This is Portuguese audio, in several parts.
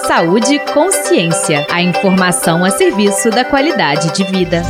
Saúde e consciência. A informação a serviço da qualidade de vida.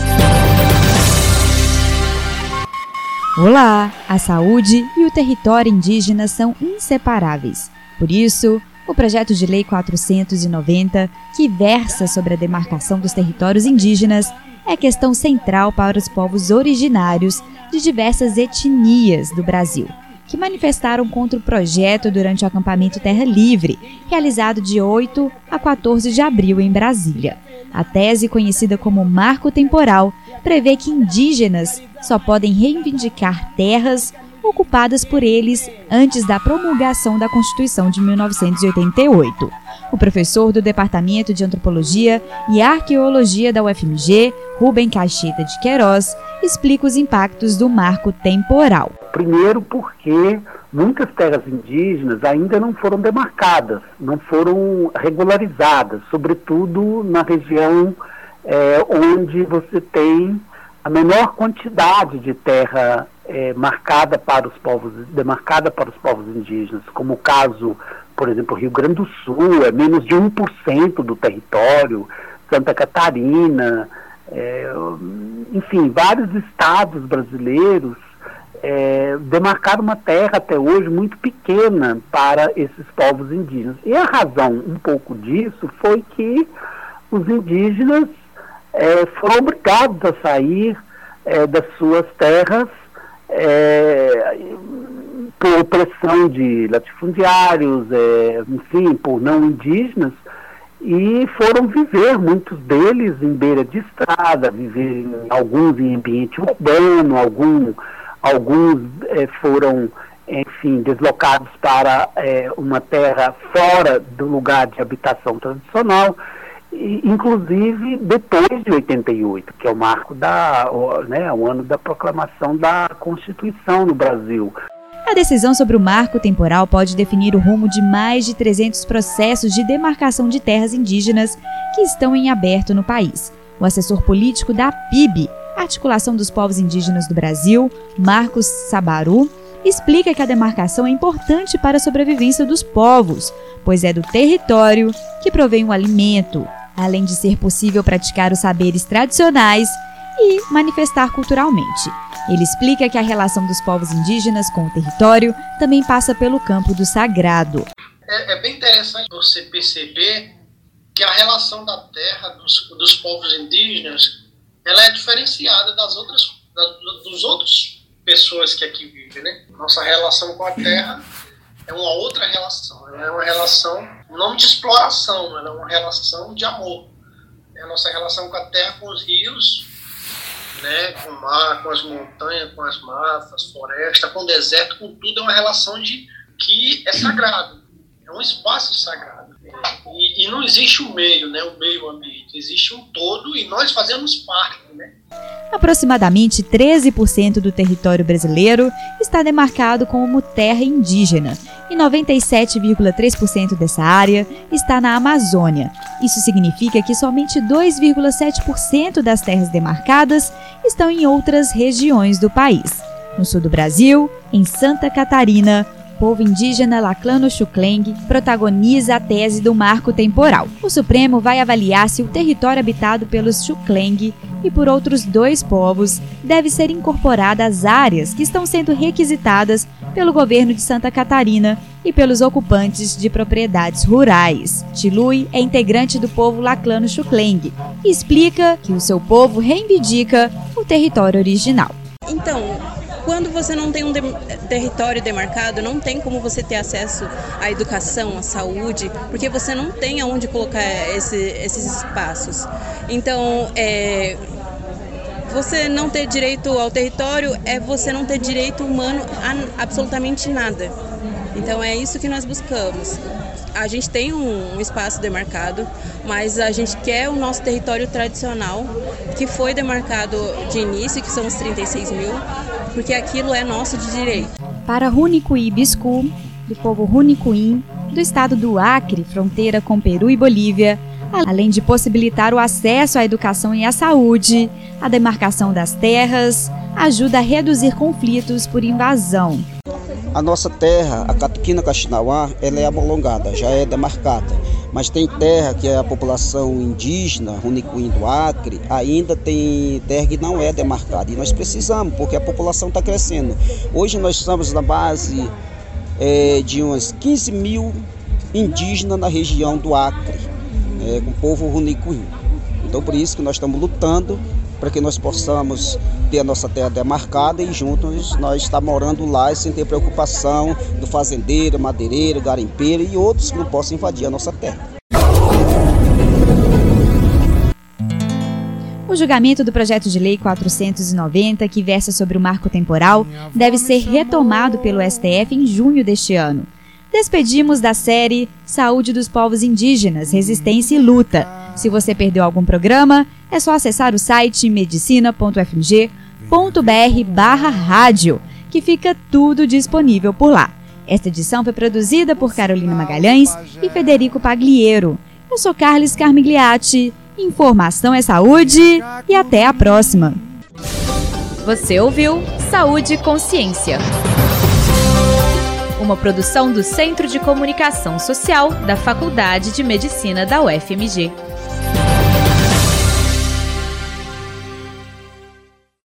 Olá! A saúde e o território indígena são inseparáveis. Por isso, o projeto de lei 490, que versa sobre a demarcação dos territórios indígenas, é questão central para os povos originários de diversas etnias do Brasil, que manifestaram contra o projeto durante o acampamento Terra Livre, realizado de 8 a 14 de abril em Brasília. A tese, conhecida como Marco Temporal, prevê que indígenas só podem reivindicar terras ocupadas por eles antes da promulgação da Constituição de 1988. O professor do Departamento de Antropologia e Arqueologia da UFMG, Rubem Caixeta de Queiroz, explica os impactos do marco temporal. Primeiro porque muitas terras indígenas ainda não foram demarcadas, não foram regularizadas, sobretudo na região onde você tem a menor quantidade de terra demarcada para os povos indígenas, como o caso, por exemplo, Rio Grande do Sul, é menos de 1% do território, Santa Catarina, enfim, vários estados brasileiros demarcaram uma terra até hoje muito pequena para esses povos indígenas. E a razão um pouco disso foi que os indígenas foram obrigados a sair das suas terras por pressão de latifundiários, enfim, por não indígenas, e foram viver, muitos deles em beira de estrada, alguns em ambiente urbano, alguns foram, enfim, deslocados para uma terra fora do lugar de habitação tradicional, inclusive depois de 88, que é o marco o ano da proclamação da Constituição no Brasil. A decisão sobre o marco temporal pode definir o rumo de mais de 300 processos de demarcação de terras indígenas que estão em aberto no país. O assessor político da PIB, Articulação dos Povos Indígenas do Brasil, Marcos Sabaru, explica que a demarcação é importante para a sobrevivência dos povos, pois é do território que provém o alimento, além de ser possível praticar os saberes tradicionais e manifestar culturalmente. Ele explica que a relação dos povos indígenas com o território também passa pelo campo do sagrado. É bem interessante você perceber que a relação da terra dos povos indígenas ela é diferenciada das outras pessoas que aqui vivem, né? Nossa relação com a terra é uma outra relação, é uma relação não de exploração, ela é uma relação de amor. É a nossa relação com a terra, com os rios, né, com o mar, com as montanhas, com as matas, floresta, com o deserto, com tudo, é uma relação que é sagrado, é um espaço sagrado. E não existe o meio, né, o meio ambiente, existe um todo e nós fazemos parte, né? Aproximadamente 13% do território brasileiro está demarcado como terra indígena e 97,3% dessa área está na Amazônia. Isso significa que somente 2,7% das terras demarcadas estão em outras regiões do país. No sul do Brasil, em Santa Catarina, o povo indígena Laclano-Xucleng protagoniza a tese do marco temporal. O Supremo vai avaliar se o território habitado pelos Xucleng e por outros 2 povos deve ser incorporado às áreas que estão sendo requisitadas pelo governo de Santa Catarina e pelos ocupantes de propriedades rurais. Tilui é integrante do povo Laclano-Xucleng e explica que o seu povo reivindica o território original. Então, quando você não tem um território demarcado, não tem como você ter acesso à educação, à saúde, porque você não tem aonde colocar esses espaços. Então, você não ter direito ao território é você não ter direito humano a absolutamente nada. Então, é isso que nós buscamos. A gente tem um espaço demarcado, mas a gente quer o nosso território tradicional, que foi demarcado de início, que são os 36 mil, porque aquilo é nosso de direito. Para Runicuí Biscu, do povo Runicuim, do estado do Acre, fronteira com Peru e Bolívia, além de possibilitar o acesso à educação e à saúde, a demarcação das terras ajuda a reduzir conflitos por invasão. A nossa terra, a Catuquina Caxinauá, ela é abolongada, já é demarcada. Mas tem terra que é a população indígena, Runicuim do Acre, ainda tem terra que não é demarcada. E nós precisamos, porque a população está crescendo. Hoje nós estamos na base de umas 15 mil indígenas na região do Acre, com o povo Runicuim. Então por isso que nós estamos lutando para que nós possamos ter a nossa terra demarcada e juntos nós estar morando lá sem ter preocupação do fazendeiro, madeireiro, garimpeiro e outros que não possam invadir a nossa terra. O julgamento do projeto de lei 490, que versa sobre o marco temporal, deve ser retomado pelo STF em junho deste ano. Despedimos da série Saúde dos Povos Indígenas, Resistência e Luta. Se você perdeu algum programa, é só acessar o site medicina.fmg.br/rádio, que fica tudo disponível por lá. Esta edição foi produzida por Carolina Magalhães e Federico Pagliero. Eu sou Carles Carmigliati. Informação é saúde e até a próxima. Você ouviu Saúde e Consciência, uma produção do Centro de Comunicação Social da Faculdade de Medicina da UFMG.